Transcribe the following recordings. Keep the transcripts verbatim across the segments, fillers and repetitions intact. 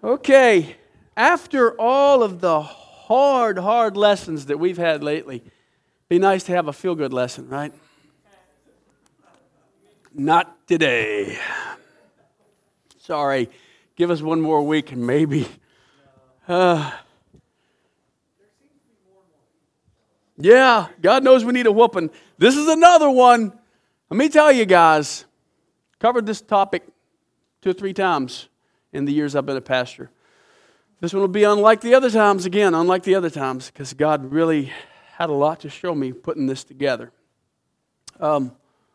Okay, after all of the hard, hard lessons that we've had lately, be nice to have a feel-good lesson, right? Not today. Sorry. Give us one more week and maybe. Uh, yeah, God knows we need a whooping. This is another one. Let me tell you guys, covered this topic two or three times in the years I've been a pastor. This one will be unlike the other times, again, unlike the other times, because God really had a lot to show me putting this together. Um,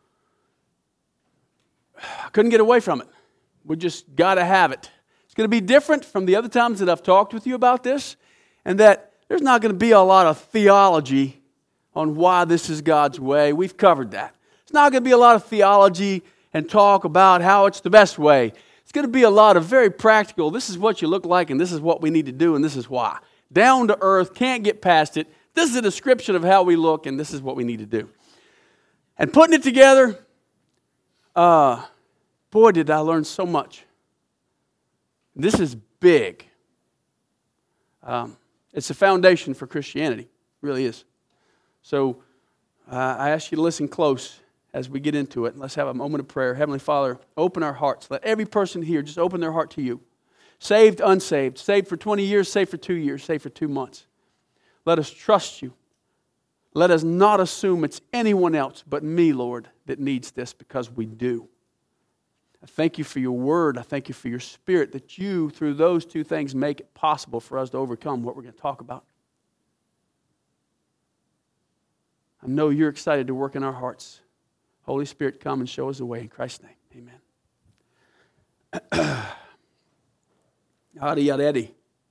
I couldn't get away from it. We just got to have it. It's going to be different from the other times that I've talked with you about this, and that there's not going to be a lot of theology on why this is God's way. We've covered that. It's not going to be a lot of theology and talk about how it's the best way. It's going to be a lot of very practical, this is what you look like, and this is what we need to do, and this is why. Down to earth, can't get past it. This is a description of how we look, and this is what we need to do. And putting it together, uh, boy, did I learn so much. This is big. Um, it's a foundation for Christianity. It really is. So uh, I ask you to listen close as we get into it. Let's have a moment of prayer. Heavenly Father, open our hearts. Let every person here just open their heart to you. Saved, unsaved. Saved for twenty years, saved for two years, saved for two months. Let us trust you. Let us not assume it's anyone else but me, Lord, that needs this, because we do. I thank you for your word. I thank you for your spirit, that you, through those two things, make it possible for us to overcome what we're going to talk about. I know you're excited to work in our hearts. Holy Spirit, come and show us the way. In Christ's name, amen. Yada, yada, yada.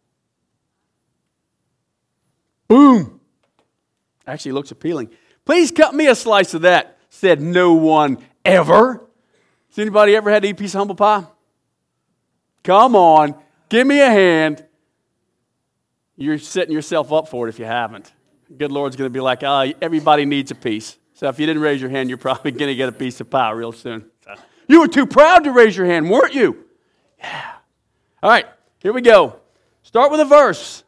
Boom. Actually looks appealing. Please cut me a slice of that, said no one ever. Has anybody ever had to eat a piece of humble pie? Come on, give me a hand. You're setting yourself up for it if you haven't. The good Lord's going to be like, oh, everybody needs a piece. So if you didn't raise your hand, you're probably going to get a piece of pie real soon. You were too proud to raise your hand, weren't you? Yeah. All right, here we go. Start with a verse.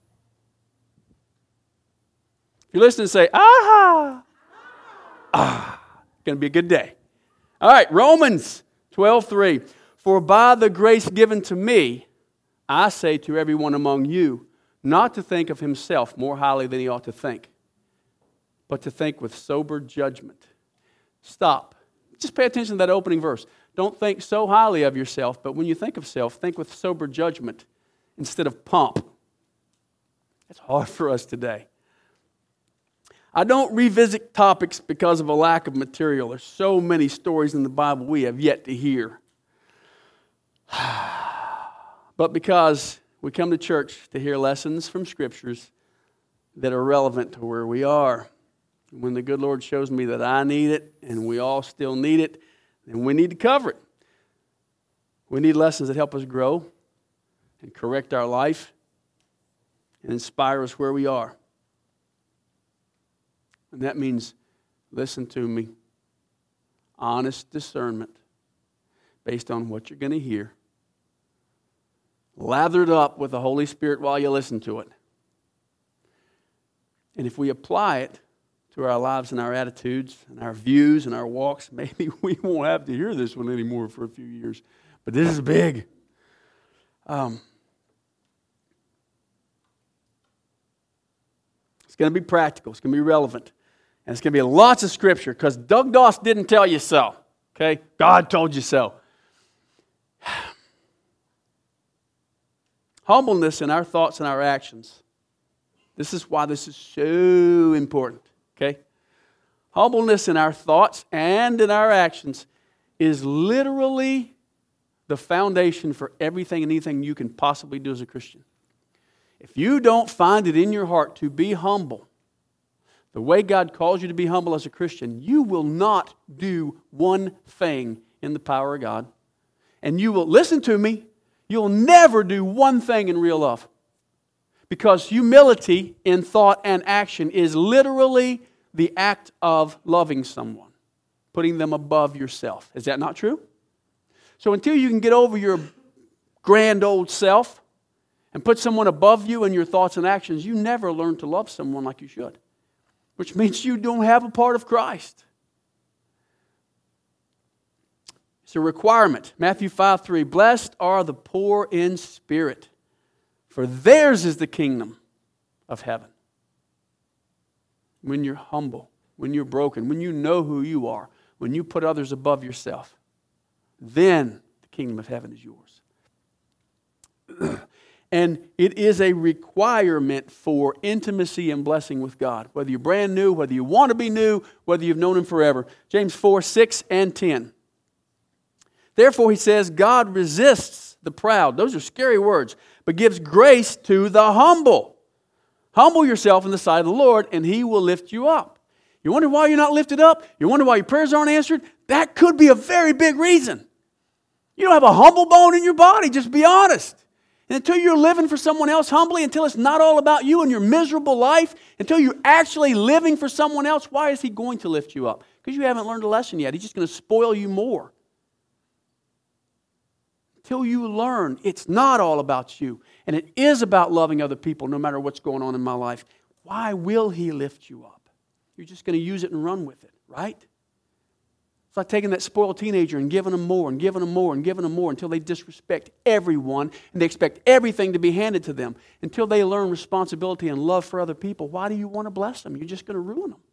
If you're listening, say, aha. Ah, going to be a good day. All right, Romans twelve three. For by the grace given to me, I say to everyone among you, not to think of himself more highly than he ought to think, but to think with sober judgment. Stop. Just pay attention to that opening verse. Don't think so highly of yourself, but when you think of self, think with sober judgment instead of pomp. That's hard for us today. I don't revisit topics because of a lack of material. There's so many stories in the Bible we have yet to hear. But because we come to church to hear lessons from Scriptures that are relevant to where we are. When the good Lord shows me that I need it, and we all still need it, then we need to cover it. We need lessons that help us grow and correct our life and inspire us where we are. And that means, listen to me, honest discernment based on what you're going to hear, lathered up with the Holy Spirit while you listen to it. And if we apply it to our lives and our attitudes and our views and our walks, maybe we won't have to hear this one anymore for a few years. But this is big. Um, it's going to be practical. It's going to be relevant. And it's going to be lots of Scripture, because Doug Doss didn't tell you so. Okay? God told you so. Humbleness in our thoughts and our actions. This is why this is so important. Okay? Humbleness in our thoughts and in our actions is literally the foundation for everything and anything you can possibly do as a Christian. If you don't find it in your heart to be humble, the way God calls you to be humble as a Christian, you will not do one thing in the power of God. And you will, listen to me, you'll never do one thing in real love. Because humility in thought and action is literally the act of loving someone, putting them above yourself. Is that not true? So until you can get over your grand old self, and put someone above you in your thoughts and actions, you never learn to love someone like you should, which means you don't have a part of Christ. It's a requirement. Matthew five three, blessed are the poor in spirit, for theirs is the kingdom of heaven. When you're humble, when you're broken, when you know who you are, when you put others above yourself, then the kingdom of heaven is yours. And it is a requirement for intimacy and blessing with God. Whether you're brand new, whether you want to be new, whether you've known Him forever. James four, six and ten. Therefore, he says, God resists the proud. Those are scary words. But gives grace to the humble. Humble yourself in the sight of the Lord, and He will lift you up. You wonder why you're not lifted up? You wonder why your prayers aren't answered? That could be a very big reason. You don't have a humble bone in your body, just be honest. And until you're living for someone else humbly, until it's not all about you and your miserable life, until you're actually living for someone else, why is He going to lift you up? Because you haven't learned a lesson yet. He's just going to spoil you more. Until you learn it's not all about you, and it is about loving other people no matter what's going on in my life, why will He lift you up? You're just going to use it and run with it, right? It's like taking that spoiled teenager and giving them more and giving them more and giving them more until they disrespect everyone and they expect everything to be handed to them. Until they learn responsibility and love for other people, why do you want to bless them? You're just going to ruin them.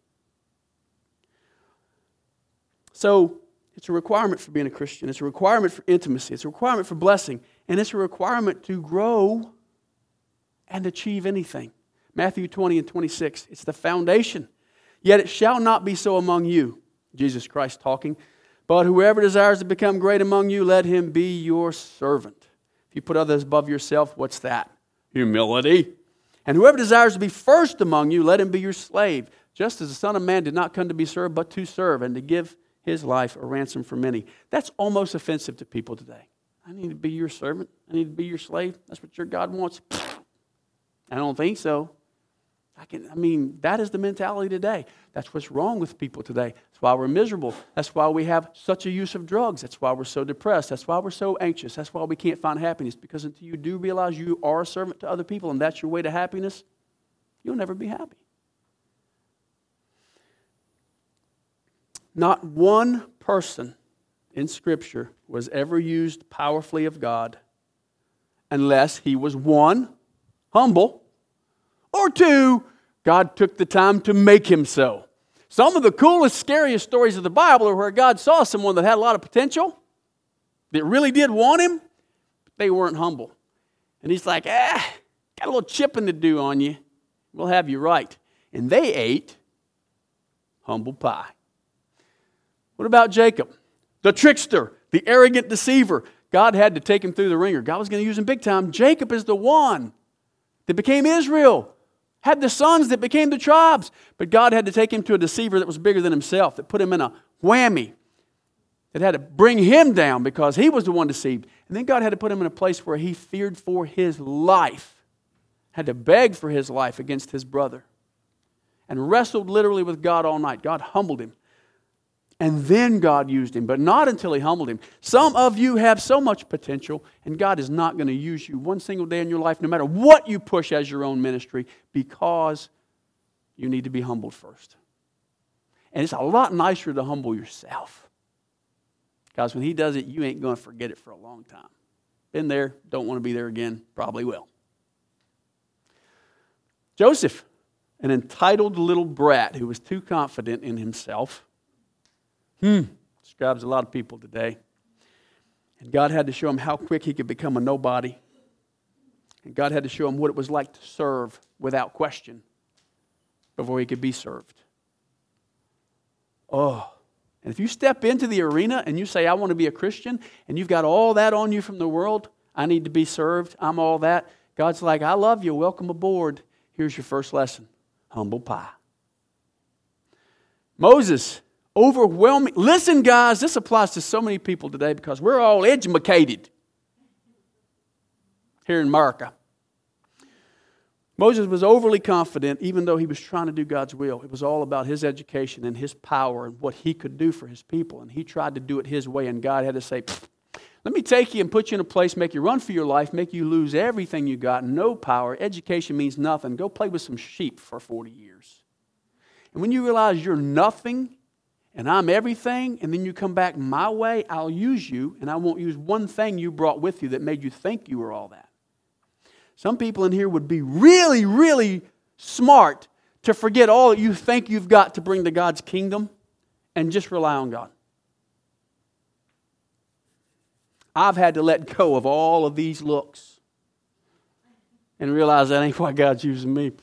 So, it's a requirement for being a Christian. It's a requirement for intimacy. It's a requirement for blessing. And it's a requirement to grow and achieve anything. Matthew twenty and twenty-six. It's the foundation. Yet it shall not be so among you. Jesus Christ talking. But whoever desires to become great among you, let him be your servant. If you put others above yourself, what's that? Humility. And whoever desires to be first among you, let him be your slave. Just as the Son of Man did not come to be served, but to serve and to give His life a ransom for many. That's almost offensive to people today. I need to be your servant. I need to be your slave. That's what your God wants. I don't think so. I can. I mean, that is the mentality today. That's what's wrong with people today. That's why we're miserable. That's why we have such a use of drugs. That's why we're so depressed. That's why we're so anxious. That's why we can't find happiness. Because until you do realize you are a servant to other people and that's your way to happiness, you'll never be happy. Not one person in Scripture was ever used powerfully of God unless he was, one, humble, or two, God took the time to make him so. Some of the coolest, scariest stories of the Bible are where God saw someone that had a lot of potential, that really did want Him, but they weren't humble. And He's like, ah, got a little chipping to do on you. We'll have you right. And they ate humble pie. What about Jacob? The trickster, the arrogant deceiver. God had to take him through the ringer. God was going to use him big time. Jacob is the one that became Israel, had the sons that became the tribes. But God had to take him to a deceiver that was bigger than himself, that put him in a whammy, that had to bring him down because he was the one deceived. And then God had to put him in a place where he feared for his life, had to beg for his life against his brother, and wrestled literally with God all night. God humbled him. And then God used him, but not until He humbled him. Some of you have so much potential, and God is not going to use you one single day in your life, no matter what you push as your own ministry, because you need to be humbled first. And it's a lot nicer to humble yourself. Because when He does it, you ain't going to forget it for a long time. Been there, don't want to be there again, probably will. Joseph, an entitled little brat who was too confident in himself, Hmm, describes a lot of people today. And God had to show him how quick he could become a nobody. And God had to show him what it was like to serve without question before he could be served. Oh, and if you step into the arena and you say, I want to be a Christian, and you've got all that on you from the world, I need to be served, I'm all that, God's like, I love you, welcome aboard. Here's your first lesson, humble pie. Moses, overwhelming. Listen, guys, this applies to so many people today because we're all educated here in America. Moses was overly confident even though he was trying to do God's will. It was all about his education and his power and what he could do for his people. And he tried to do it his way, and God had to say, Let me take you and put you in a place, make you run for your life, make you lose everything you got, no power. Education means nothing. Go play with some sheep for forty years. And when you realize you're nothing and I'm everything, and then you come back my way, I'll use you, and I won't use one thing you brought with you that made you think you were all that. Some people in here would be really, really smart to forget all that you think you've got to bring to God's kingdom and just rely on God. I've had to let go of all of these looks and realize that ain't why God's using me.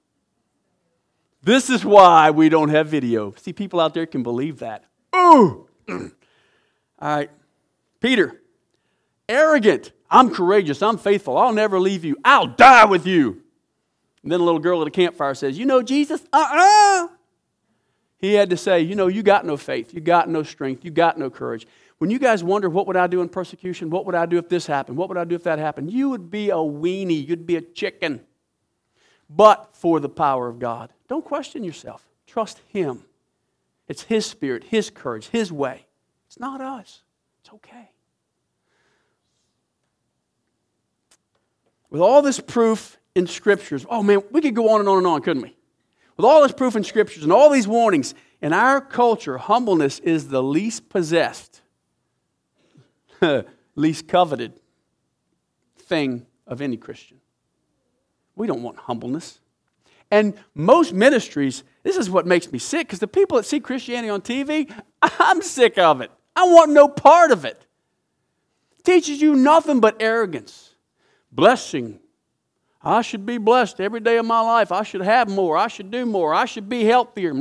This is why we don't have video. See, people out there can believe that. Ooh! All right. Peter, arrogant. I'm courageous. I'm faithful. I'll never leave you. I'll die with you. And then a little girl at a campfire says, you know Jesus? Uh-uh. He had to say, you know, you got no faith. You got no strength. You got no courage. When you guys wonder, what would I do in persecution? What would I do if this happened? What would I do if that happened? You would be a weenie. You'd be a chicken. But for the power of God. Don't question yourself. Trust Him. It's His Spirit, His courage, His way. It's not us. It's okay. With all this proof in Scriptures, oh man, we could go on and on and on, couldn't we? With all this proof in Scriptures and all these warnings, in our culture, humbleness is the least possessed, least coveted thing of any Christian. We don't want humbleness. And most ministries, this is what makes me sick, because the people that see Christianity on T V, I'm sick of it. I want no part of it. It teaches you nothing but arrogance. Blessing. I should be blessed every day of my life. I should have more. I should do more. I should be healthier.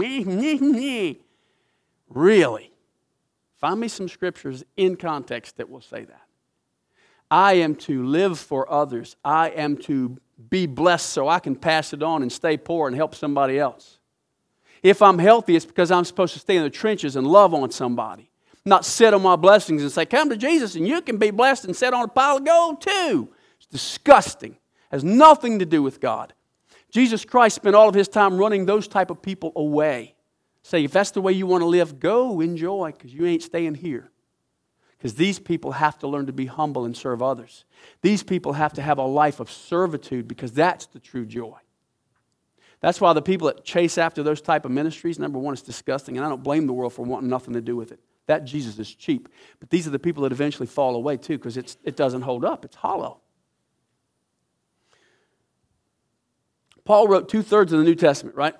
Really? Find me some scriptures in context that will say that. I am to live for others. I am to be blessed so I can pass it on and stay poor and help somebody else. If I'm healthy, it's because I'm supposed to stay in the trenches and love on somebody. Not sit on my blessings and say, come to Jesus and you can be blessed and sit on a pile of gold too. It's disgusting. It has nothing to do with God. Jesus Christ spent all of His time running those type of people away. Say, if that's the way you want to live, go enjoy, because you ain't staying here. Because these people have to learn to be humble and serve others. These people have to have a life of servitude, because that's the true joy. That's why the people that chase after those type of ministries, number one, it's disgusting, and I don't blame the world for wanting nothing to do with it. That Jesus is cheap. But these are the people that eventually fall away too, because it's it doesn't hold up. It's hollow. Paul wrote two-thirds of the New Testament, right?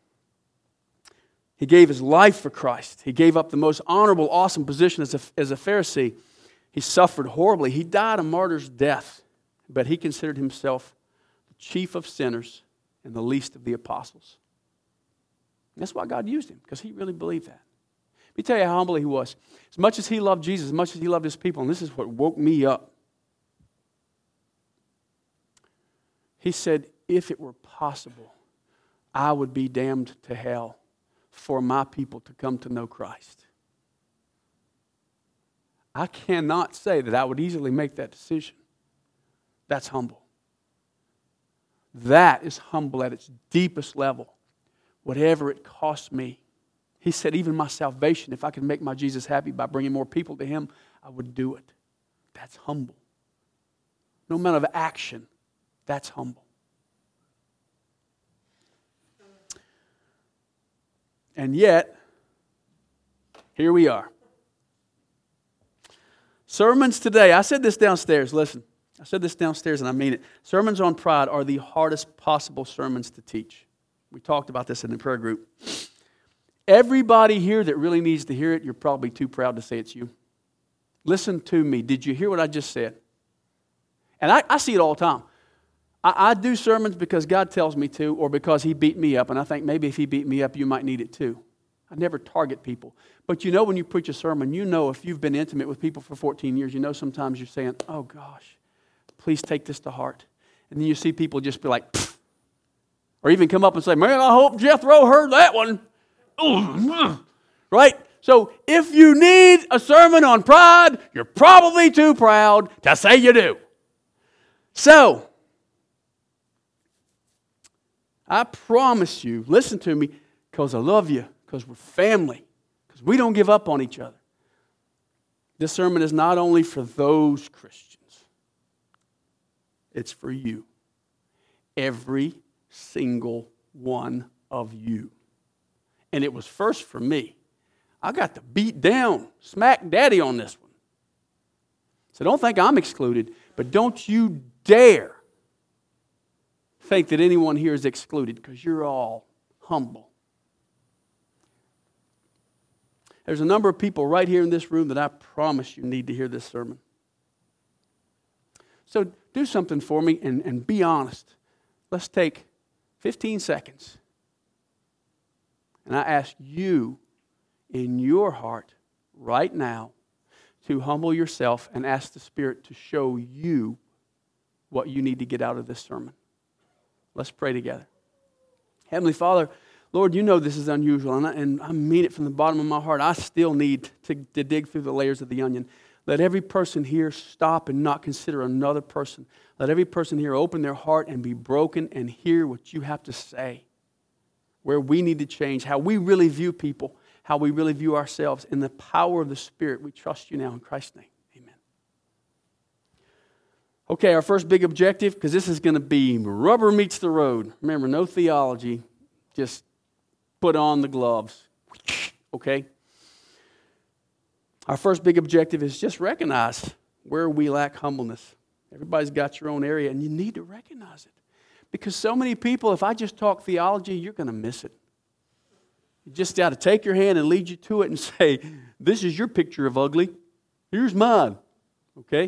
He gave his life for Christ. He gave up the most honorable, awesome position as a, as a Pharisee. He suffered horribly. He died a martyr's death, but he considered himself the chief of sinners and the least of the apostles. And that's why God used him, because he really believed that. Let me tell you how humble he was. As much as he loved Jesus, as much as he loved his people, and this is what woke me up. He said, if it were possible, I would be damned to hell for my people to come to know Christ. I cannot say that I would easily make that decision. That's humble. That is humble at its deepest level. Whatever it costs me. He said, even my salvation, if I could make my Jesus happy by bringing more people to Him, I would do it. That's humble. No amount of action, that's humble. And yet, here we are. Sermons today, I said this downstairs, listen. I said this downstairs and I mean it. Sermons on pride are the hardest possible sermons to teach. We talked about this in the prayer group. Everybody here that really needs to hear it, you're probably too proud to say it's you. Listen to me. Did you hear what I just said? And I, I see it all the time. I, I do sermons because God tells me to, or because He beat me up. And I think maybe if He beat me up, you might need it too. I never target people. But you know when you preach a sermon, you know if you've been intimate with people for fourteen years, you know sometimes you're saying, oh gosh, please take this to heart. And then you see people just be like, pfft. Or even come up and say, man, I hope Jethro heard that one. Right? So if you need a sermon on pride, you're probably too proud to say you do. So, I promise you, listen to me, because I love you, because we're family, because we don't give up on each other. This sermon is not only for those Christians. It's for you. Every single one of you. And it was first for me. I got to beat down, smack daddy on this one. So don't think I'm excluded, but don't you dare think that anyone here is excluded, because you're all humble. There's a number of people right here in this room that I promise you need to hear this sermon. So do something for me and, and be honest. Let's take fifteen seconds. And I ask you in your heart right now to humble yourself and ask the Spirit to show you what you need to get out of this sermon. Let's pray together. Heavenly Father, Lord, you know this is unusual, and I, and I mean it from the bottom of my heart. I still need to, to dig through the layers of the onion. Let every person here stop and not consider another person. Let every person here open their heart and be broken and hear what you have to say. Where we need to change, how we really view people, how we really view ourselves. In the power of the Spirit, we trust you now in Christ's name. Amen. Okay, our first big objective, because this is going to be rubber meets the road. Remember, no theology, just put on the gloves. Okay? Our first big objective is just recognize where we lack humbleness. Everybody's got your own area, and you need to recognize it. Because so many people, if I just talk theology, you're going to miss it. You just got to take your hand and lead you to it and say, this is your picture of ugly. Here's mine. Okay?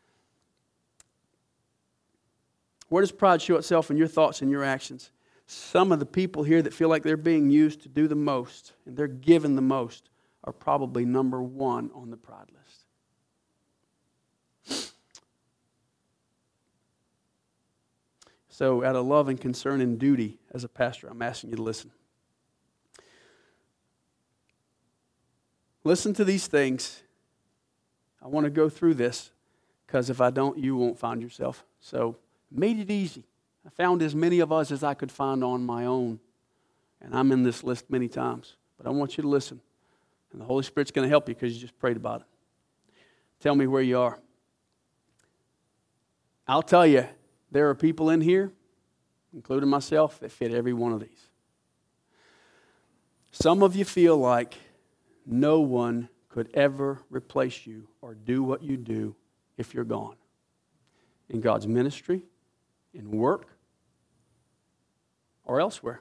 Where does pride show itself in your thoughts and your actions? Some of the people here that feel like they're being used to do the most and they're given the most are probably number one on the pride list. So out of love and concern and duty as a pastor, I'm asking you to listen. Listen to these things. I want to go through this because if I don't, you won't find yourself. So made it easy. I found as many of us as I could find on my own. And I'm in this list many times. But I want you to listen. And the Holy Spirit's going to help you because you just prayed about it. Tell me where you are. I'll tell you, there are people in here, including myself, that fit every one of these. Some of you feel like no one could ever replace you or do what you do if you're gone. In God's ministry, in work, or elsewhere.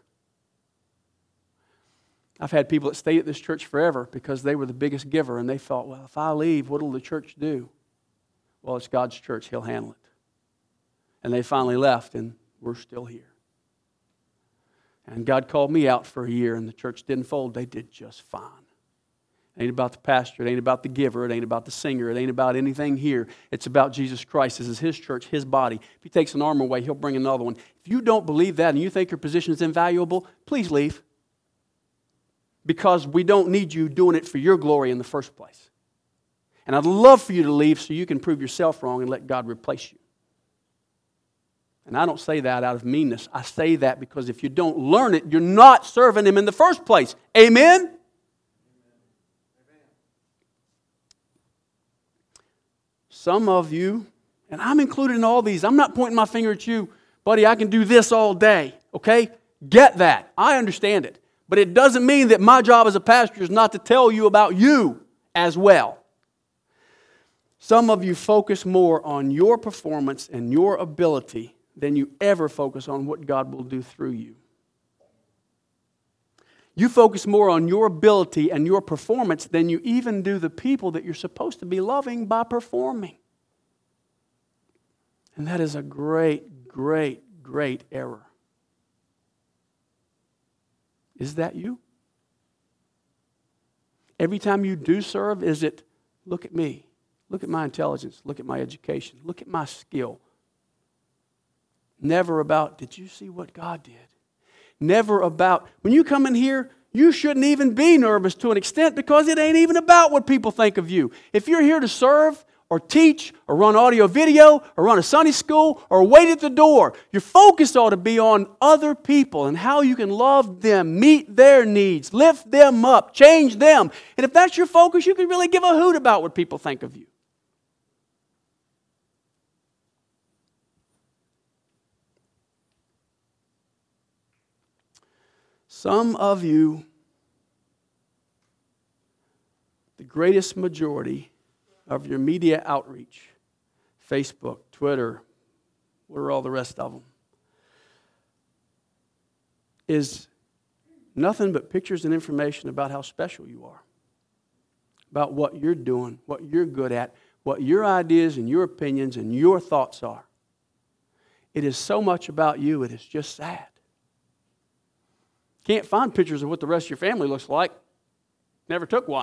I've had people that stayed at this church forever because they were the biggest giver and they thought, well, if I leave, what will the church do? Well, it's God's church. He'll handle it. And they finally left, and we're still here. And God called me out for a year, and the church didn't fold. They did just fine. It ain't about the pastor. It ain't about the giver. It ain't about the singer. It ain't about anything here. It's about Jesus Christ. This is His church, His body. If He takes an arm away, He'll bring another one. If you don't believe that and you think your position is invaluable, please leave. Because we don't need you doing it for your glory in the first place. And I'd love for you to leave so you can prove yourself wrong and let God replace you. And I don't say that out of meanness. I say that because if you don't learn it, you're not serving Him in the first place. Amen? Amen. Some of you, and I'm included in all these. I'm not pointing my finger at you. Buddy, I can do this all day. Okay? Get that. I understand it. But it doesn't mean that my job as a pastor is not to tell you about you as well. Some of you focus more on your performance and your ability than you ever focus on what God will do through you. You focus more on your ability and your performance than you even do the people that you're supposed to be loving by performing. And that is a great, great, great error. Is that you? Every time you do serve, is it, look at me, look at my intelligence, look at my education, look at my skill. Never about, did you see what God did? Never about, when you come in here, you shouldn't even be nervous to an extent because it ain't even about what people think of you. If you're here to serve or teach or run audio video or run a Sunday school or wait at the door. Your focus ought to be on other people and how you can love them, meet their needs, lift them up, change them. And if that's your focus, you can really give a hoot about what people think of you. Some of you, the greatest majority of your media outreach, Facebook, Twitter, what are all the rest of them, is nothing but pictures and information about how special you are, about what you're doing, what you're good at, what your ideas and your opinions and your thoughts are. It is so much about you, it is just sad. Can't find pictures of what the rest of your family looks like. Never took one.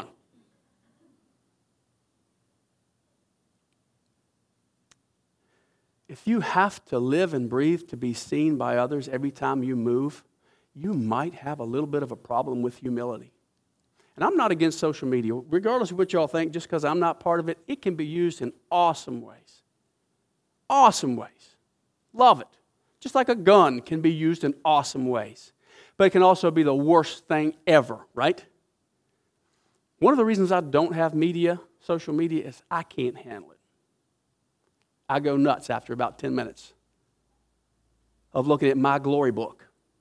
If you have to live and breathe to be seen by others every time you move, you might have a little bit of a problem with humility. And I'm not against social media. Regardless of what y'all think, just because I'm not part of it, it can be used in awesome ways. Awesome ways. Love it. Just like a gun can be used in awesome ways. But it can also be the worst thing ever, right? One of the reasons I don't have media, social media, is I can't handle it. I go nuts after about ten minutes of looking at my glory book.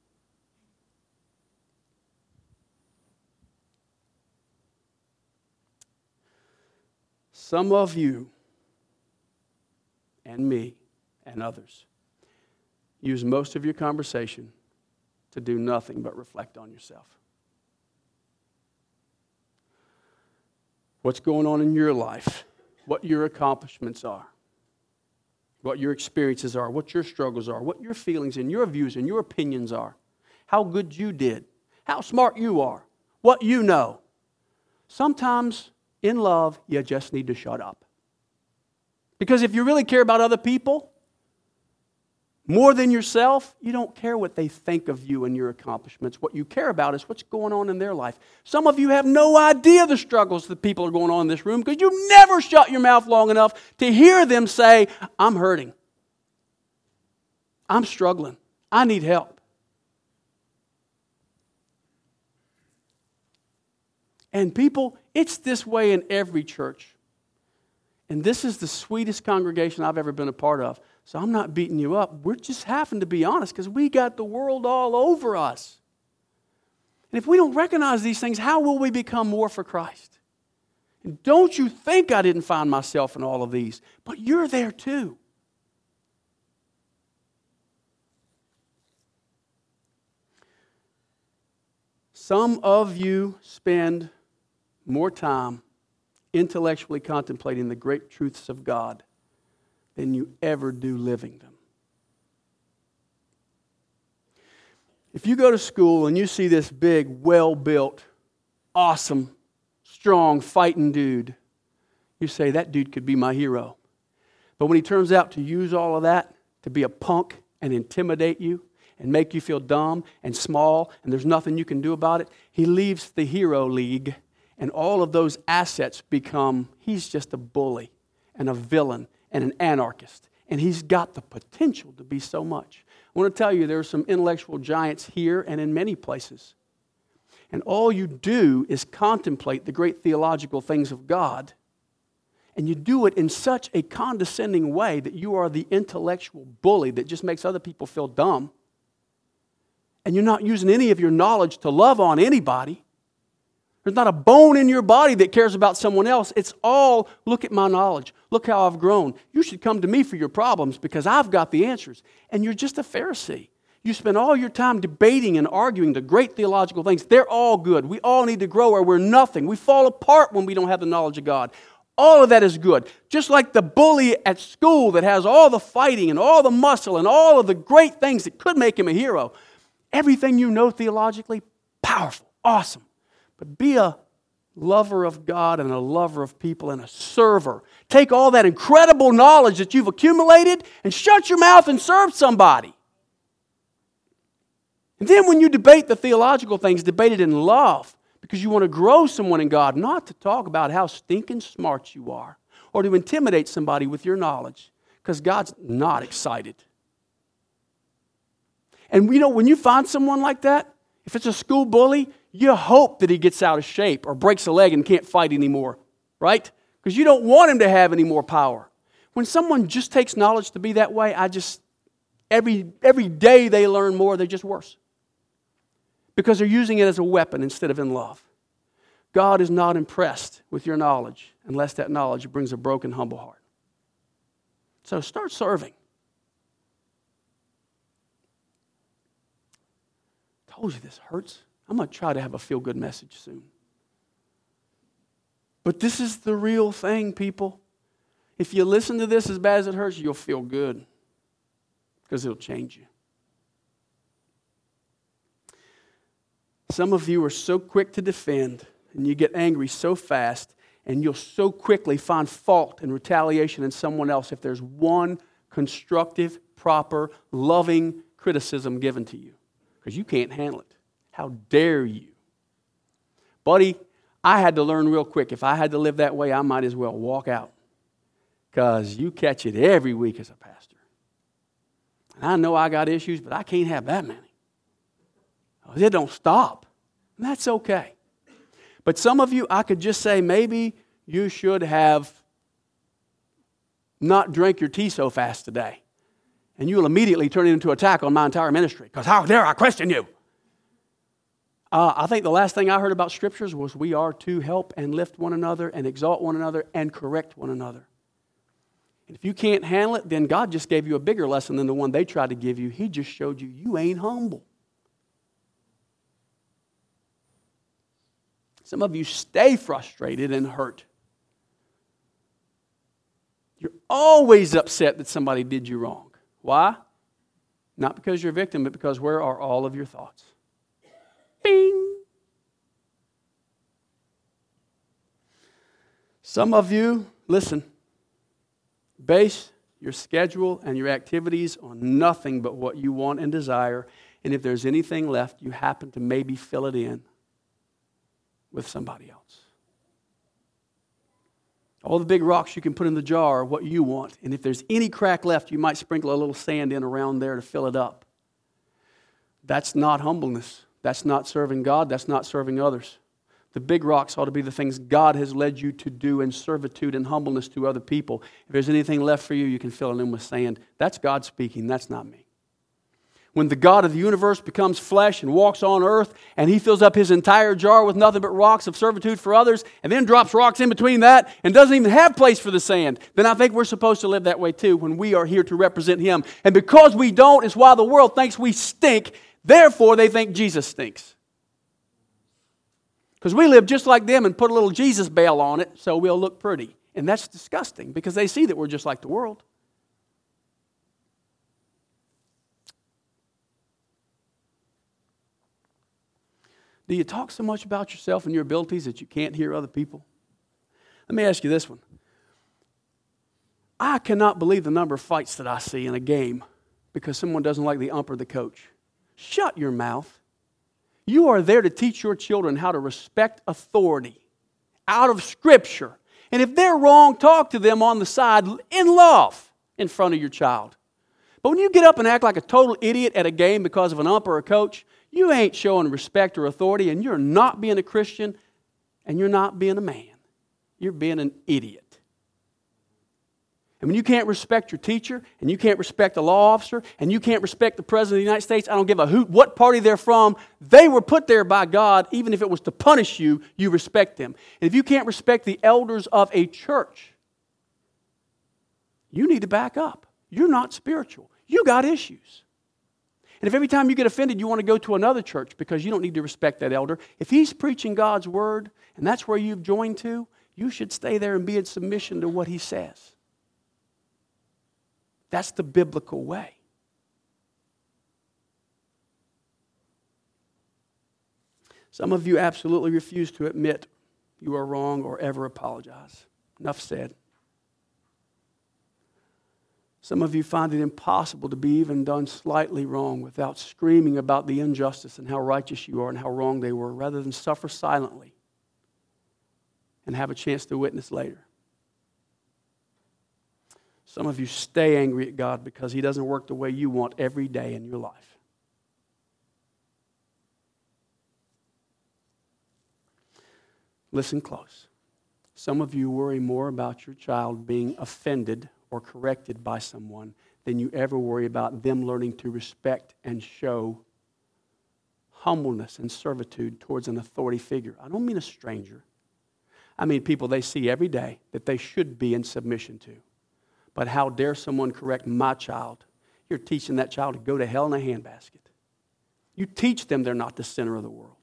Some of you and me and others use most of your conversation to do nothing but reflect on yourself. What's going on in your life, what your accomplishments are, what your experiences are, what your struggles are, what your feelings and your views and your opinions are, how good you did, how smart you are, what you know. Sometimes in love, you just need to shut up. Because if you really care about other people more than yourself, you don't care what they think of you and your accomplishments. What you care about is what's going on in their life. Some of you have no idea the struggles that people are going on in this room because you never shut your mouth long enough to hear them say, I'm hurting. I'm struggling. I need help. And people, it's this way in every church. And this is the sweetest congregation I've ever been a part of. So I'm not beating you up. We're just having to be honest because we got the world all over us. And if we don't recognize these things, how will we become more for Christ? And don't you think I didn't find myself in all of these, but you're there too. Some of you spend more time intellectually contemplating the great truths of God than you ever do living them. If you go to school and you see this big, well-built, awesome, strong, fighting dude, you say, that dude could be my hero. But when he turns out to use all of that to be a punk and intimidate you and make you feel dumb and small and there's nothing you can do about it, he leaves the hero league and all of those assets become, he's just a bully and a villain and an anarchist. And he's got the potential to be so much. I want to tell you there are some intellectual giants here and in many places. And all you do is contemplate the great theological things of God. And you do it in such a condescending way that you are the intellectual bully that just makes other people feel dumb. And you're not using any of your knowledge to love on anybody. There's not a bone in your body that cares about someone else. It's all, look at my knowledge. Look how I've grown. You should come to me for your problems because I've got the answers. And you're just a Pharisee. You spend all your time debating and arguing the great theological things. They're all good. We all need to grow or we're nothing. We fall apart when we don't have the knowledge of God. All of that is good. Just like the bully at school that has all the fighting and all the muscle and all of the great things that could make him a hero. Everything you know theologically, powerful, awesome. But be a lover of God and a lover of people and a server. Take all that incredible knowledge that you've accumulated and shut your mouth and serve somebody. And then when you debate the theological things, debate it in love because you want to grow someone in God, not to talk about how stinking smart you are or to intimidate somebody with your knowledge, because God's not excited. And you know, when you find someone like that, if it's a school bully, you hope that he gets out of shape or breaks a leg and can't fight anymore, right? Because you don't want him to have any more power. When someone just takes knowledge to be that way, I just, every, every day they learn more, they're just worse. Because they're using it as a weapon instead of in love. God is not impressed with your knowledge unless that knowledge brings a broken, humble heart. So start serving. I told you this hurts. I'm going to try to have a feel-good message soon. But this is the real thing, people. If you listen to this as bad as it hurts, you'll feel good. Because it'll change you. Some of you are so quick to defend, and you get angry so fast, and you'll so quickly find fault and retaliation in someone else if there's one constructive, proper, loving criticism given to you. Because you can't handle it. How dare you? Buddy, I had to learn real quick. If I had to live that way, I might as well walk out. Because you catch it every week as a pastor. And I know I got issues, but I can't have that many. It don't stop. And that's okay. But some of you, I could just say, maybe you should have not drank your tea so fast today. And you will immediately turn it into an attack on my entire ministry. Because how dare I question you? Uh, I think the last thing I heard about Scriptures was we are to help and lift one another and exalt one another and correct one another. And if you can't handle it, then God just gave you a bigger lesson than the one they tried to give you. He just showed you you ain't humble. Some of you stay frustrated and hurt. You're always upset that somebody did you wrong. Why? Not because you're a victim, but because where are all of your thoughts? Bing! Some of you, listen, base your schedule and your activities on nothing but what you want and desire. And if there's anything left, you happen to maybe fill it in with somebody else. All the big rocks you can put in the jar are what you want. And if there's any crack left, you might sprinkle a little sand in around there to fill it up. That's not humbleness. That's not serving God. That's not serving others. The big rocks ought to be the things God has led you to do in servitude and humbleness to other people. If there's anything left for you, you can fill it in with sand. That's God speaking. That's not me. When the God of the universe becomes flesh and walks on earth, and He fills up His entire jar with nothing but rocks of servitude for others, and then drops rocks in between that, and doesn't even have place for the sand, then I think we're supposed to live that way too when we are here to represent Him. And because we don't, is why the world thinks we stink. Therefore, they think Jesus stinks. Because we live just like them and put a little Jesus bell on it so we'll look pretty. And that's disgusting because they see that we're just like the world. Do you talk so much about yourself and your abilities that you can't hear other people? Let me ask you this one. I cannot believe the number of fights that I see in a game because someone doesn't like the ump or the coach. Shut your mouth. You are there to teach your children how to respect authority out of Scripture. And if they're wrong, talk to them on the side in love in front of your child. But when you get up and act like a total idiot at a game because of an ump or a coach, you ain't showing respect or authority, and you're not being a Christian, and you're not being a man. You're being an idiot. And when you can't respect your teacher, and you can't respect the law officer, and you can't respect the President of the United States, I don't give a hoot what party they're from, they were put there by God, even if it was to punish you, you respect them. And if you can't respect the elders of a church, you need to back up. You're not spiritual. You got issues. And if every time you get offended, you want to go to another church because you don't need to respect that elder, if he's preaching God's word, and that's where you've joined to, you should stay there and be in submission to what he says. That's the biblical way. Some of you absolutely refuse to admit you are wrong or ever apologize. Enough said. Some of you find it impossible to be even done slightly wrong without screaming about the injustice and how righteous you are and how wrong they were, rather than suffer silently and have a chance to witness later. Some of you stay angry at God because He doesn't work the way you want every day in your life. Listen close. Some of you worry more about your child being offended or corrected by someone than you ever worry about them learning to respect and show humbleness and servitude towards an authority figure. I don't mean a stranger. I mean people they see every day that they should be in submission to. But how dare someone correct my child? You're teaching that child to go to hell in a handbasket. You teach them they're not the center of the world.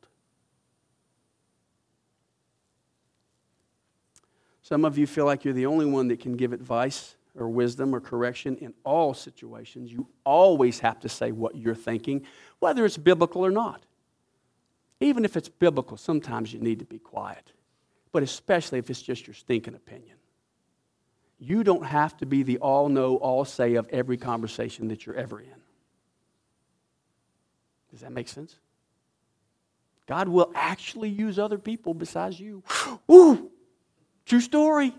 Some of you feel like you're the only one that can give advice or wisdom or correction in all situations. You always have to say what you're thinking, whether it's biblical or not. Even if it's biblical, sometimes you need to be quiet. But especially if it's just your stinking opinion. You don't have to be the all-know, all-say of every conversation that you're ever in. Does that make sense? God will actually use other people besides you. Woo! True story.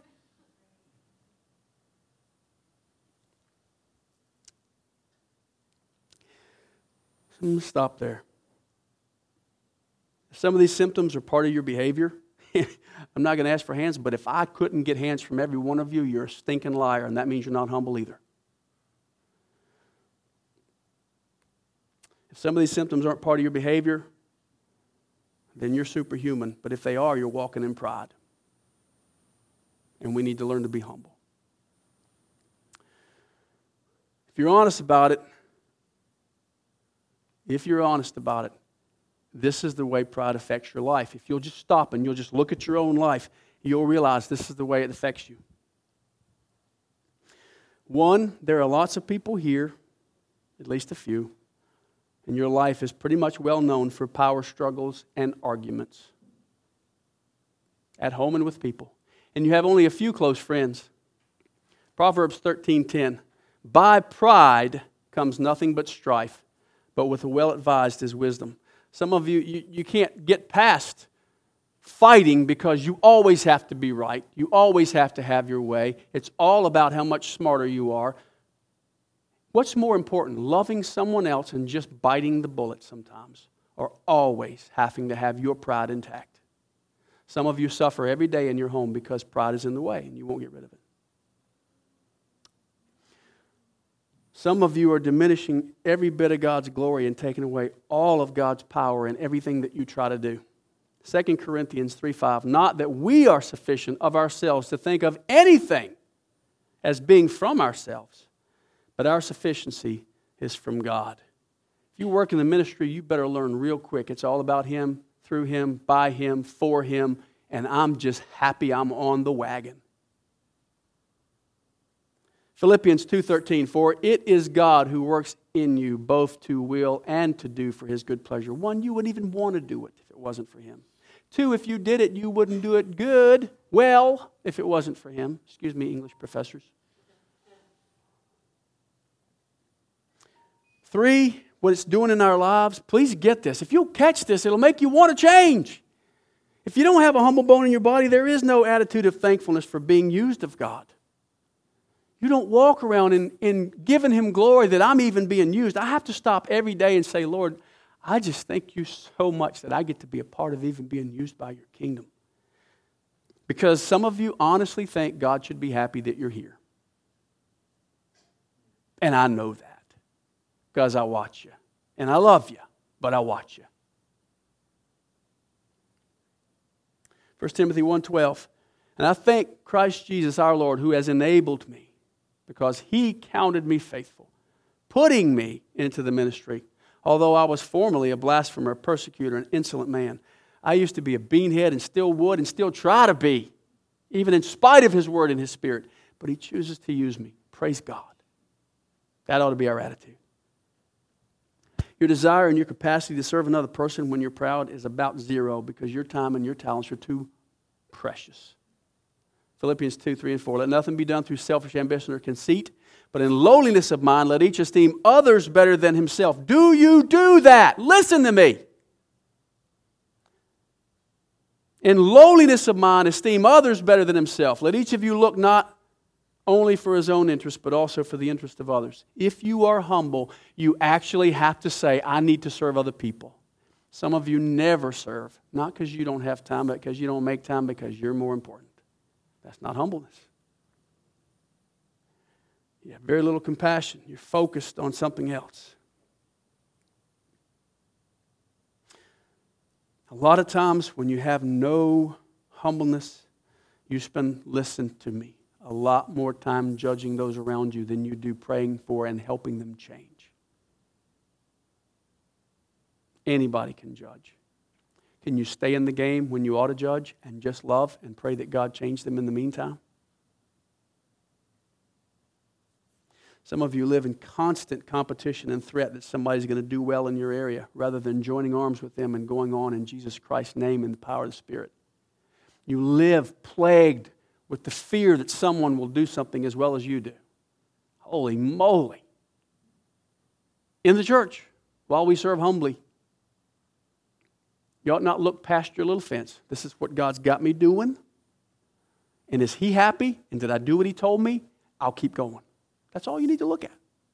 I'm going to stop there. Some of these symptoms are part of your behavior. I'm not going to ask for hands, but if I couldn't get hands from every one of you, you're a stinking liar, and that means you're not humble either. If some of these symptoms aren't part of your behavior, then you're superhuman. But if they are, you're walking in pride. And we need to learn to be humble. If you're honest about it, if you're honest about it, this is the way pride affects your life. If you'll just stop and you'll just look at your own life, you'll realize this is the way it affects you. One, there are lots of people here, at least a few, and your life is pretty much well known for power struggles and arguments at home and with people. And you have only a few close friends. Proverbs thirteen ten. By pride comes nothing but strife, but with the well-advised is wisdom. Some of you, you, you can't get past fighting because you always have to be right. You always have to have your way. It's all about how much smarter you are. What's more important, loving someone else and just biting the bullet sometimes, or always having to have your pride intact? Some of you suffer every day in your home because pride is in the way and you won't get rid of it. Some of you are diminishing every bit of God's glory and taking away all of God's power in everything that you try to do. Second Corinthians three five, not that we are sufficient of ourselves to think of anything as being from ourselves, but our sufficiency is from God. If you work in the ministry, you better learn real quick. It's all about Him, through Him, by Him, for Him, and I'm just happy I'm on the wagon. Philippians two thirteen, for it is God who works in you both to will and to do for His good pleasure. One, you wouldn't even want to do it if it wasn't for Him. Two, if you did it, you wouldn't do it good, well, if it wasn't for Him. Excuse me, English professors. Three, what it's doing in our lives, please get this. If you'll catch this, it'll make you want to change. If you don't have a humble bone in your body, there is no attitude of thankfulness for being used of God. You don't walk around in, in giving Him glory that I'm even being used. I have to stop every day and say, Lord, I just thank you so much that I get to be a part of even being used by your kingdom. Because some of you honestly think God should be happy that you're here. And I know that because I watch you. And I love you, but I watch you. First Timothy one twelve, and I thank Christ Jesus our Lord who has enabled me, because He counted me faithful, putting me into the ministry. Although I was formerly a blasphemer, a persecutor, an insolent man, I used to be a beanhead and still would and still try to be, even in spite of His word and His Spirit. But He chooses to use me. Praise God. That ought to be our attitude. Your desire and your capacity to serve another person when you're proud is about zero because your time and your talents are too precious. Philippians two, three, and four. Let nothing be done through selfish ambition or conceit, but in lowliness of mind, let each esteem others better than himself. Do you do that? Listen to me. In lowliness of mind, esteem others better than himself. Let each of you look not only for his own interest, but also for the interest of others. If you are humble, you actually have to say, I need to serve other people. Some of you never serve, not because you don't have time, but because you don't make time because you're more important. That's not humbleness. You have very little compassion. You're focused on something else. A lot of times when you have no humbleness, you spend, listen to me, a lot more time judging those around you than you do praying for and helping them change. Anybody can judge. Can you stay in the game when you ought to judge and just love and pray that God change them in the meantime? Some of you live in constant competition and threat that somebody's going to do well in your area rather than joining arms with them and going on in Jesus Christ's name in the power of the Spirit. You live plagued with the fear that someone will do something as well as you do. Holy moly. In the church, while we serve humbly, you ought not look past your little fence. This is what God's got me doing. And is He happy? And did I do what He told me? I'll keep going. That's all you need to look at.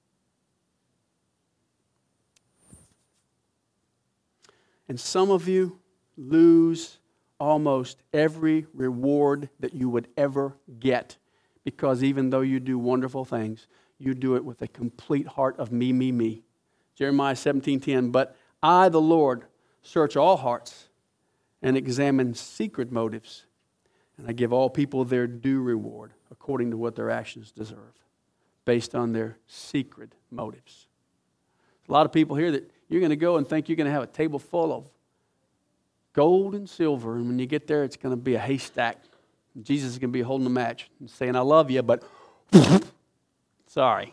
And some of you lose almost every reward that you would ever get because even though you do wonderful things, you do it with a complete heart of me, me, me. Jeremiah seventeen ten, but I, the Lord, search all hearts and examine secret motives, and I give all people their due reward according to what their actions deserve, based on their secret motives. A lot of people here that you're going to go and think you're going to have a table full of gold and silver, and when you get there, it's going to be a haystack. And Jesus is going to be holding a match and saying, I love you, but sorry.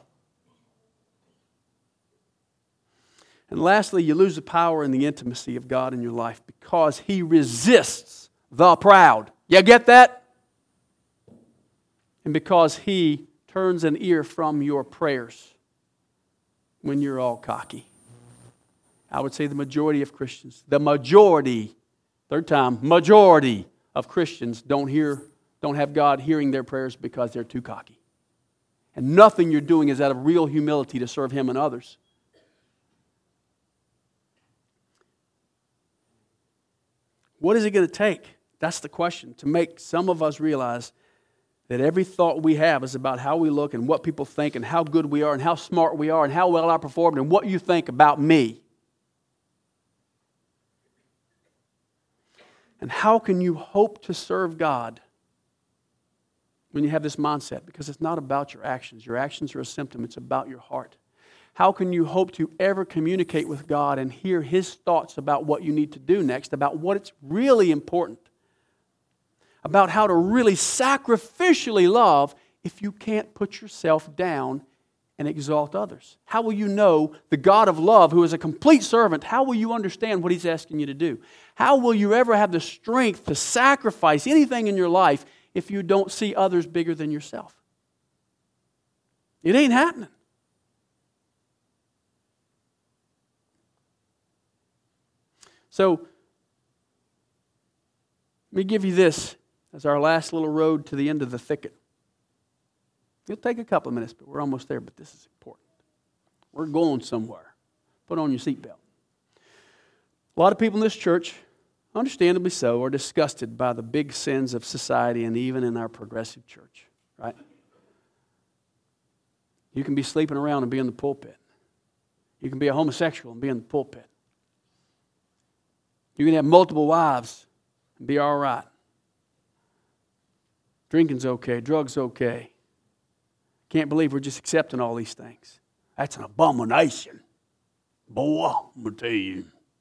And lastly, you lose the power and the intimacy of God in your life because He resists the proud. You get that? And because He turns an ear from your prayers when you're all cocky. I would say the majority of Christians, the majority, third time, majority of Christians don't hear, don't have God hearing their prayers because they're too cocky. And nothing you're doing is out of real humility to serve Him and others. What is it going to take? That's the question. To make some of us realize that every thought we have is about how we look and what people think and how good we are and how smart we are and how well I performed and what you think about me. And how can you hope to serve God when you have this mindset? Because it's not about your actions. Your actions are a symptom. It's about your heart. How can you hope to ever communicate with God and hear His thoughts about what you need to do next, about what's really important, about how to really sacrificially love if you can't put yourself down and exalt others? How will you know the God of love, who is a complete servant, how will you understand what He's asking you to do? How will you ever have the strength to sacrifice anything in your life if you don't see others bigger than yourself? It ain't happening. So, let me give you this as our last little road to the end of the thicket. It'll take a couple of minutes, but we're almost there, but this is important. We're going somewhere. Put on your seatbelt. A lot of people in this church, understandably so, are disgusted by the big sins of society and even in our progressive church, right? You can be sleeping around and be in the pulpit. You can be a homosexual and be in the pulpit. You can have multiple wives and be all right. Drinking's okay, drugs okay. Can't believe we're just accepting all these things. That's an abomination. Boy, I'm going to tell you.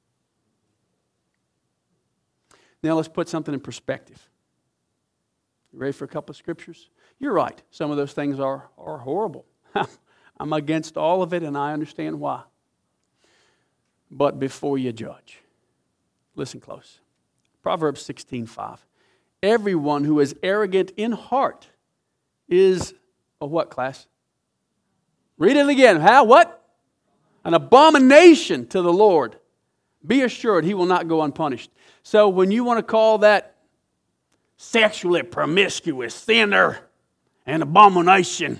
Now let's put something in perspective. You ready for a couple of scriptures? You're right. Some of those things are, are horrible. I'm against all of it, and I understand why. But before you judge, listen close. Proverbs sixteen five. Everyone who is arrogant in heart is a what, class? Read it again. How? What? An abomination to the Lord. Be assured He will not go unpunished. So when you want to call that sexually promiscuous, sinner, an abomination.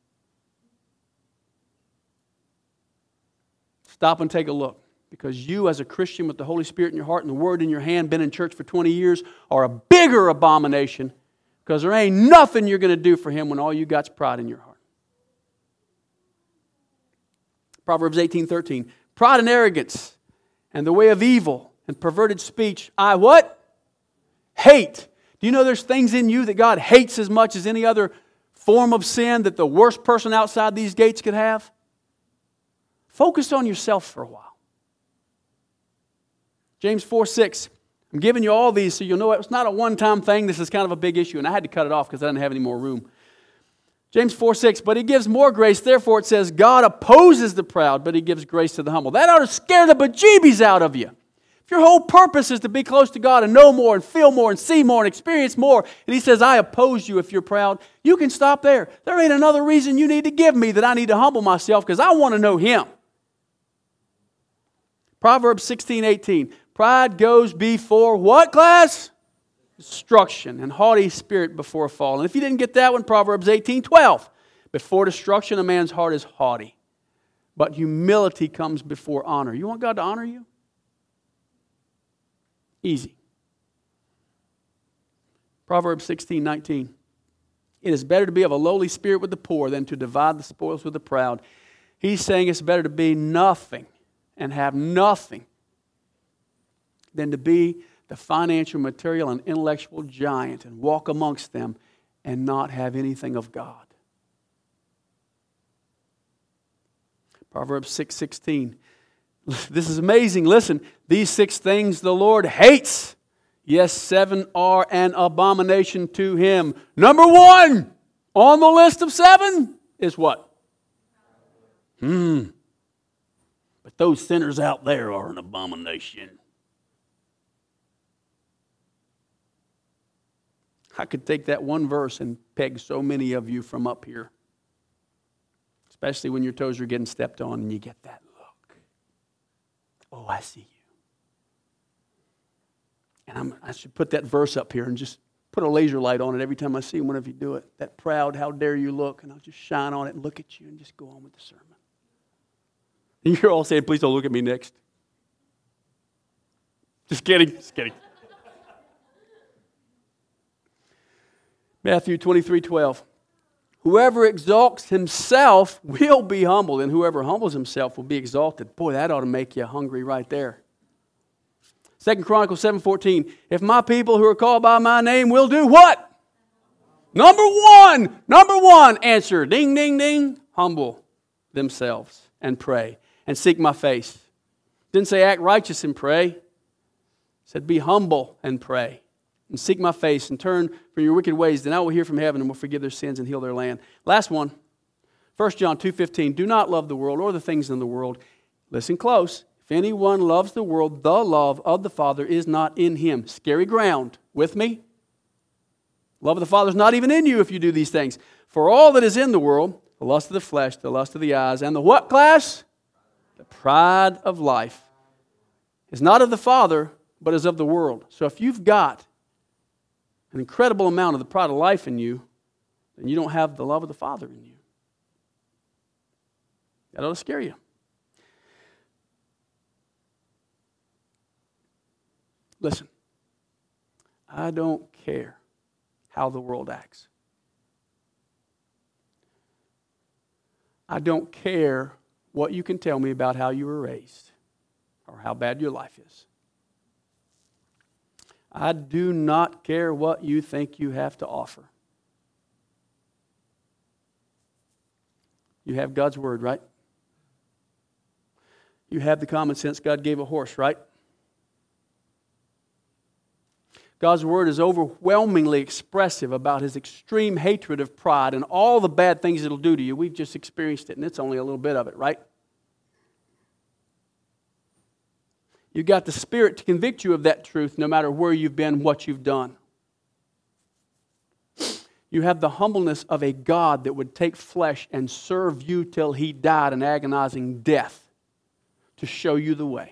Stop and take a look. Because you, as a Christian with the Holy Spirit in your heart and the Word in your hand, been in church for twenty years, are a bigger abomination, because there ain't nothing you're going to do for Him when all you got's pride in your heart. Proverbs eighteen thirteen. Pride and arrogance and the way of evil and perverted speech, I what? Hate. Do you know there's things in you that God hates as much as any other form of sin that the worst person outside these gates could have? Focus on yourself for a while. James four six. I'm giving you all these so you'll know it's not a one-time thing. This is kind of a big issue, and I had to cut it off because I didn't have any more room. James four six. But He gives more grace. Therefore, it says, God opposes the proud, but He gives grace to the humble. That ought to scare the bejeebies out of you. If your whole purpose is to be close to God and know more and feel more and see more and experience more, and He says, I oppose you if you're proud, you can stop there. There ain't another reason you need to give me that I need to humble myself, because I want to know Him. Proverbs sixteen eighteen. Pride goes before what, class? Destruction, and haughty spirit before a fall. And if you didn't get that one, Proverbs eighteen twelve. Before destruction, a man's heart is haughty, but humility comes before honor. You want God to honor you? Easy. Proverbs sixteen nineteen. It is better to be of a lowly spirit with the poor than to divide the spoils with the proud. He's saying it's better to be nothing and have nothing than to be the financial, material, and intellectual giant and walk amongst them and not have anything of God. Proverbs six sixteen. This is amazing. Listen, these six things the Lord hates. Yes, seven are an abomination to Him. Number one on the list of seven is what? Hmm. But those sinners out there are an abomination. I could take that one verse and peg so many of you from up here. Especially when your toes are getting stepped on and you get that look. Oh, I see you. And I'm, I should put that verse up here and just put a laser light on it every time I see one of you do it. That proud, how dare you look. And I'll just shine on it and look at you and just go on with the sermon. And you're all saying, please don't look at me next. Just kidding, just kidding. Matthew twenty-three twelve. Whoever exalts himself will be humbled, and whoever humbles himself will be exalted. Boy, that ought to make you hungry right there. Second Chronicles seven fourteen. If my people who are called by my name will do what? Number one, number one answer. Ding, ding, ding. Humble themselves and pray and seek my face. Didn't say act righteous and pray. It said be humble and pray. And seek my face and turn from your wicked ways, then I will hear from heaven and will forgive their sins and heal their land. Last one, First John two fifteen. Do not love the world or the things in the world. Listen close. If anyone loves the world, the love of the Father is not in him. Scary ground. With me? Love of the Father is not even in you if you do these things. For all that is in the world, the lust of the flesh, the lust of the eyes, and the what class? The pride of life is not of the Father, but is of the world. So if you've got an incredible amount of the pride of life in you, then you don't have the love of the Father in you. That ought to scare you. Listen, I don't care how the world acts. I don't care what you can tell me about how you were raised or how bad your life is. I do not care what you think you have to offer. You have God's Word, right? You have the common sense God gave a horse, right? God's Word is overwhelmingly expressive about His extreme hatred of pride and all the bad things it'll do to you. We've just experienced it, and it's only a little bit of it, right? You've got the Spirit to convict you of that truth no matter where you've been, what you've done. You have the humbleness of a God that would take flesh and serve you till He died an agonizing death to show you the way.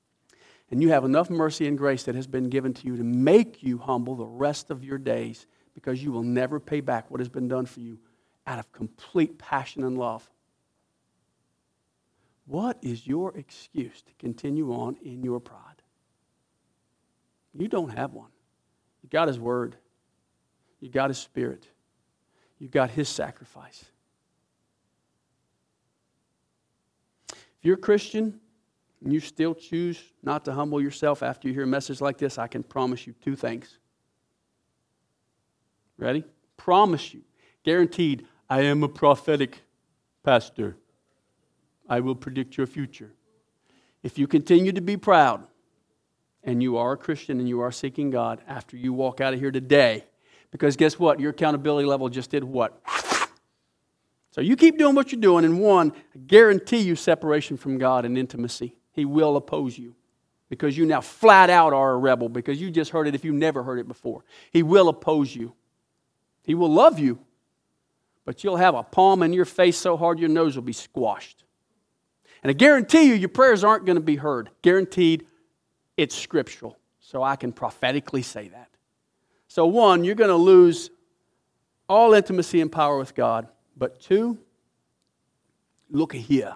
And you have enough mercy and grace that has been given to you to make you humble the rest of your days because you will never pay back what has been done for you out of complete passion and love. What is your excuse to continue on in your pride? You don't have one. You got His Word. You got His Spirit. You got His sacrifice. If you're a Christian and you still choose not to humble yourself after you hear a message like this, I can promise you two things. Ready? Promise you. Guaranteed. I am a prophetic pastor. I will predict your future. If you continue to be proud, and you are a Christian and you are seeking God after you walk out of here today, because guess what? Your accountability level just did what? So you keep doing what you're doing, and one, I guarantee you separation from God and intimacy. He will oppose you because you now flat out are a rebel because you just heard it if you never heard it before. He will oppose you. He will love you, but you'll have a palm in your face so hard your nose will be squashed. And I guarantee you your prayers aren't going to be heard. Guaranteed. It's scriptural, so I can prophetically say that. So one, you're going to lose all intimacy and power with God. But two, look here.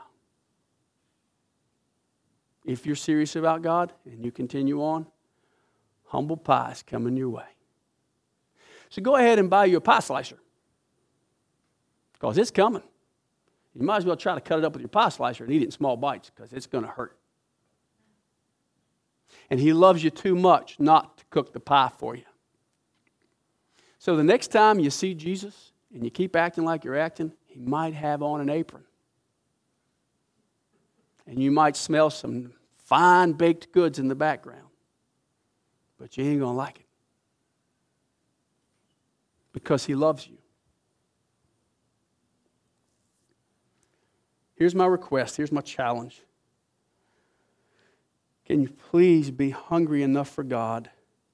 If you're serious about God and you continue on, humble pie is coming your way. So go ahead and buy you a pie slicer, because it's coming. You might as well try to cut it up with your pie slicer and eat it in small bites, because it's going to hurt. And He loves you too much not to cook the pie for you. So the next time you see Jesus and you keep acting like you're acting, He might have on an apron. And you might smell some fine baked goods in the background. But you ain't going to like it. Because He loves you. Here's my request. Here's my challenge. Can you please be hungry enough for God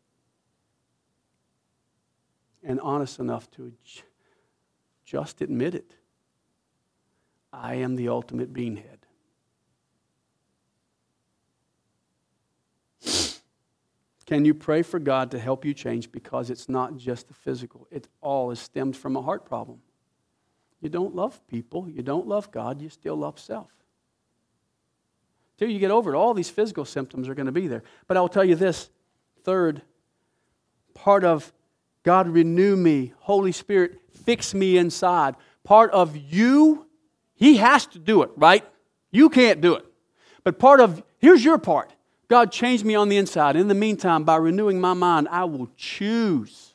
and honest enough to just admit it? I am the ultimate beanhead. Can you pray for God to help you change? Because it's not just the physical. It all is stemmed from a heart problem. You don't love people. You don't love God. You still love self. Till you get over it, all these physical symptoms are going to be there. But I'll tell you this. Third, part of God renew me, Holy Spirit, fix me inside. Part of you, He has to do it, right? You can't do it. But part of, here's your part. God, change me on the inside. In the meantime, by renewing my mind, I will choose.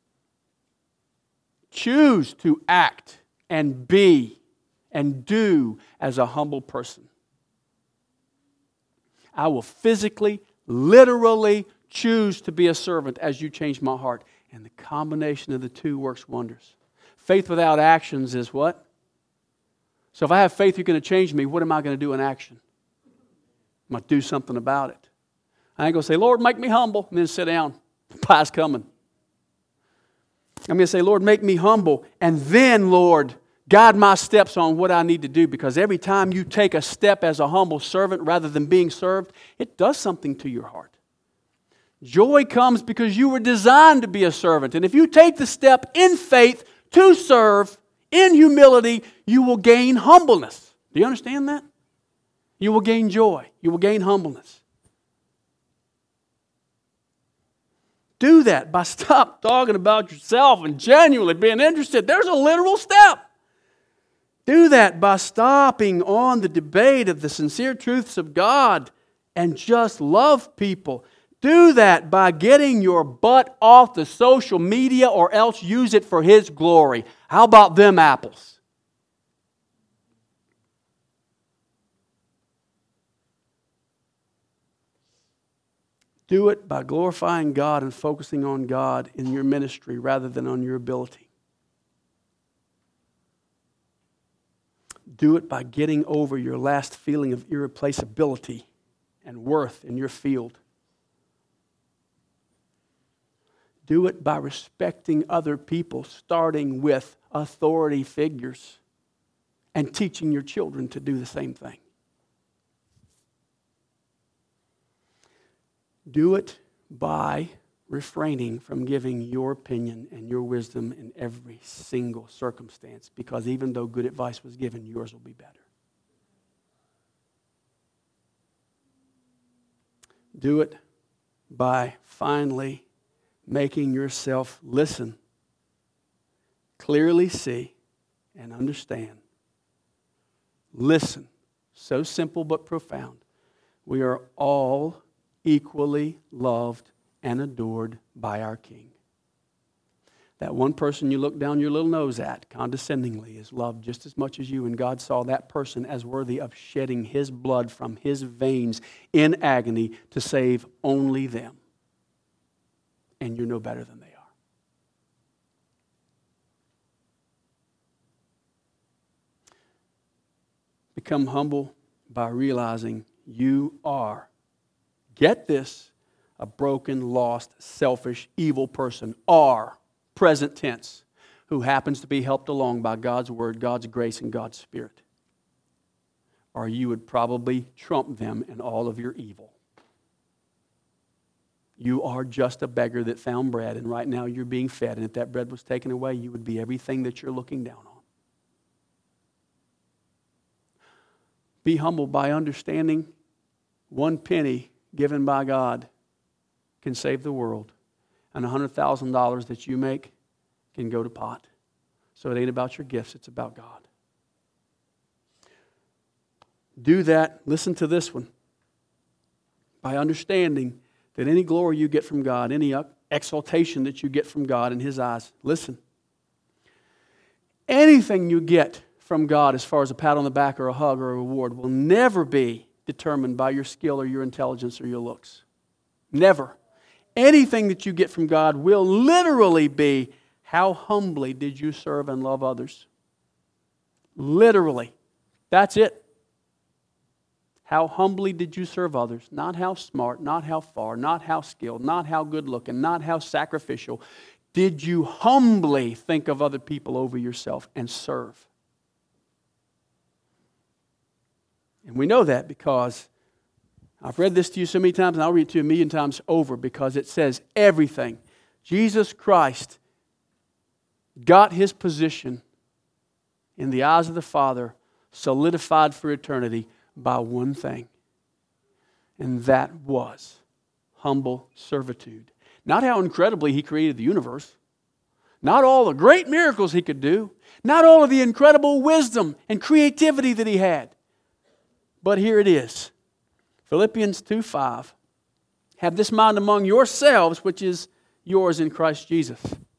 Choose to act and be and do as a humble person. I will physically, literally choose to be a servant as you change my heart. And the combination of the two works wonders. Faith without actions is what? So if I have faith you're going to change me, what am I going to do in action? I'm going to do something about it. I ain't going to say, Lord, make me humble, and then sit down. The pie's coming. I'm going to say, Lord, make me humble, and then, Lord, guide my steps on what I need to do, because every time you take a step as a humble servant rather than being served, it does something to your heart. Joy comes because you were designed to be a servant. And if you take the step in faith to serve, in humility, you will gain humbleness. Do you understand that? You will gain joy. You will gain humbleness. Do that by stop talking about yourself and genuinely being interested. There's a literal step. Do that by stopping on the debate of the sincere truths of God and just love people. Do that by getting your butt off the social media, or else use it for His glory. How about them apples? Do it by glorifying God and focusing on God in your ministry rather than on your ability. Do it by getting over your last feeling of irreplaceability and worth in your field. Do it by respecting other people, starting with authority figures, and teaching your children to do the same thing. Do it by refraining from giving your opinion and your wisdom in every single circumstance, because even though good advice was given, yours will be better. Do it by finally making yourself listen, clearly see, and understand. Listen. So simple but profound. We are all equally loved and adored by our King. That one person you look down your little nose at condescendingly is loved just as much as you, and God saw that person as worthy of shedding His blood from His veins in agony to save only them. And you're no better than they are. Become humble by realizing you are, get this, a broken, lost, selfish, evil person, are, present tense, who happens to be helped along by God's Word, God's grace, and God's Spirit. Or you would probably trump them in all of your evil. You are just a beggar that found bread, and right now you're being fed, and if that bread was taken away, you would be everything that you're looking down on. Be humble by understanding one penny given by God can save the world, and one hundred thousand dollars that you make can go to pot. So it ain't about your gifts, it's about God. Do that, listen to this one, by understanding that any glory you get from God, any exaltation that you get from God in His eyes, listen, anything you get from God as far as a pat on the back or a hug or a reward will never be determined by your skill or your intelligence or your looks. Never. Anything that you get from God will literally be, how humbly did you serve and love others? Literally. That's it. How humbly did you serve others? Not how smart, not how far, not how skilled, not how good looking, not how sacrificial. Did you humbly think of other people over yourself and serve? And we know that because I've read this to you so many times, and I'll read it to you a million times over, because it says everything. Jesus Christ got His position in the eyes of the Father solidified for eternity by one thing, and that was humble servitude. Not how incredibly He created the universe, not all the great miracles He could do, not all of the incredible wisdom and creativity that He had. But here it is. Philippians two five. Have this mind among yourselves, which is yours in Christ Jesus.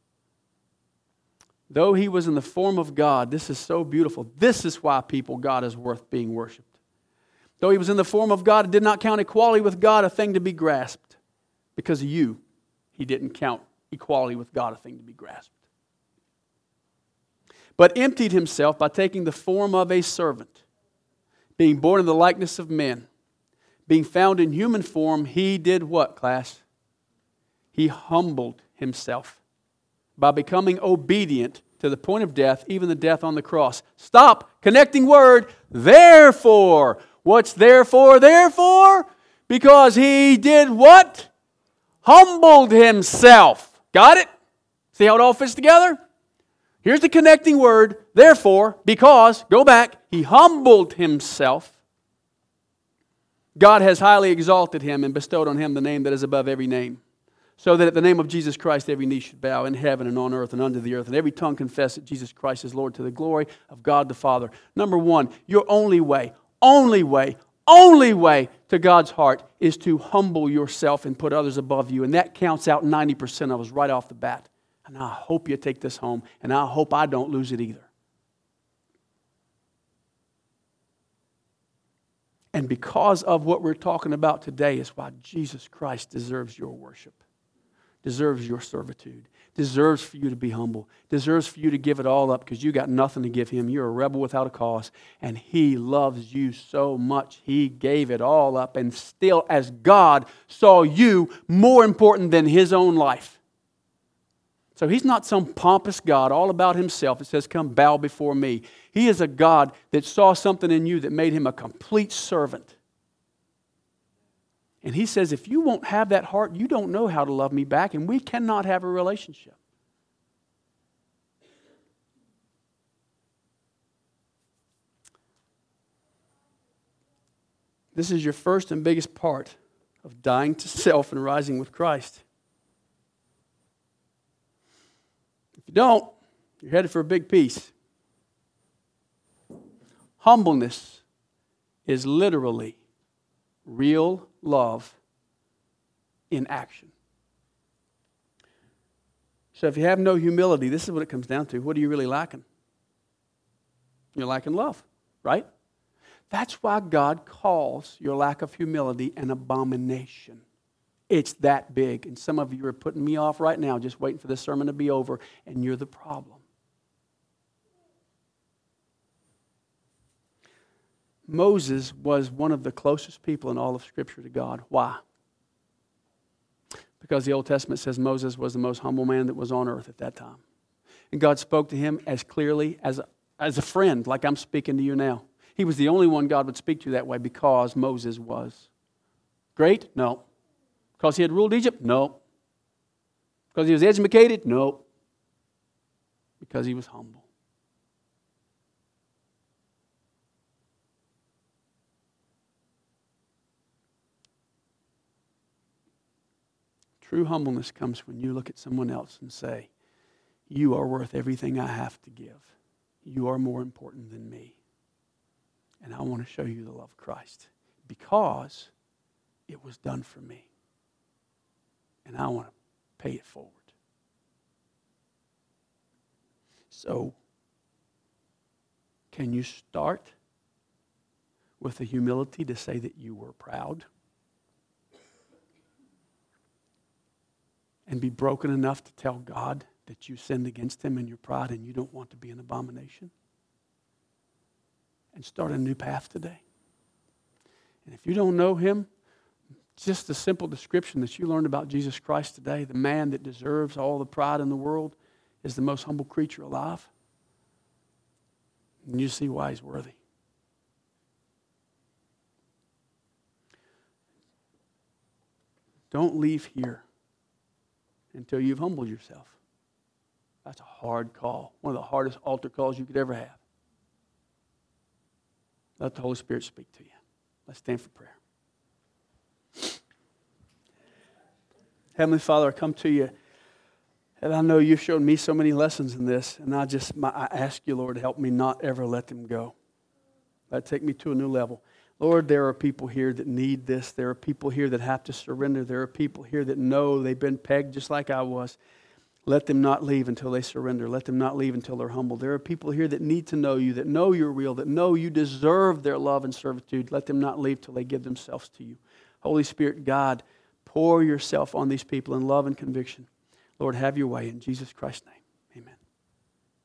Though He was in the form of God, this is so beautiful. This is why, people, God is worth being worshipped. Though He was in the form of God, did not count equality with God a thing to be grasped. Because of you, He didn't count equality with God a thing to be grasped. But emptied Himself by taking the form of a servant, being born in the likeness of men, being found in human form, He did what, class? He humbled Himself by becoming obedient to the point of death, even the death on the cross. Stop. Connecting word. Therefore. What's therefore? Therefore, because He did what? Humbled Himself. Got it? See how it all fits together? Here's the connecting word. Therefore, because, go back, He humbled Himself. God has highly exalted Him and bestowed on Him the name that is above every name, so that at the name of Jesus Christ every knee should bow in heaven and on earth and under the earth, and every tongue confess that Jesus Christ is Lord, to the glory of God the Father. Number one, your only way, only way, only way to God's heart is to humble yourself and put others above you, and that counts out ninety percent of us right off the bat. And I hope you take this home, and I hope I don't lose it either. And because of what we're talking about today is why Jesus Christ deserves your worship, deserves your servitude, deserves for you to be humble, deserves for you to give it all up because you got nothing to give Him. You're a rebel without a cause, and He loves you so much He gave it all up, and still, as God saw you more important than His own life. So He's not some pompous God all about Himself that says, come bow before me. He is a God that saw something in you that made Him a complete servant. And he says, if you won't have that heart, you don't know how to love me back, and we cannot have a relationship. This is your first and biggest part of dying to self and rising with Christ. If you don't, you're headed for a big piece. Humbleness is literally real love in action. So if you have no humility, this is what it comes down to. What are you really lacking? You're lacking love, right? That's why God calls your lack of humility an abomination. It's that big. And some of you are putting me off right now, just waiting for this sermon to be over, and you're the problem. Moses was one of the closest people in all of Scripture to God. Why? Because the Old Testament says Moses was the most humble man that was on earth at that time. And God spoke to him as clearly as a, as a friend, like I'm speaking to you now. He was the only one God would speak to that way because Moses was great? No. Because he had ruled Egypt? No. Because he was educated? No. Because he was humble. True humbleness comes when you look at someone else and say, you are worth everything I have to give. You are more important than me. And I want to show you the love of Christ because it was done for me. And I want to pay it forward. So, can you start with the humility to say that you were proud? And be broken enough to tell God that you sinned against Him in your pride and you don't want to be an abomination? And start a new path today. And if you don't know Him, just the simple description that you learned about Jesus Christ today, the man that deserves all the pride in the world, is the most humble creature alive. And you see why He's worthy. Don't leave here until you've humbled yourself. That's a hard call. One of the hardest altar calls you could ever have. Let the Holy Spirit speak to you. Let's stand for prayer. Heavenly Father, I come to you, and I know you've shown me so many lessons in this, and I just I ask you, Lord, help me not ever let them go. That take me to a new level. Lord, there are people here that need this. There are people here that have to surrender. There are people here that know they've been pegged just like I was. Let them not leave until they surrender. Let them not leave until they're humble. There are people here that need to know you, that know you're real, that know you deserve their love and servitude. Let them not leave till they give themselves to you. Holy Spirit, God, pour yourself on these people in love and conviction. Lord, have your way in Jesus Christ's name.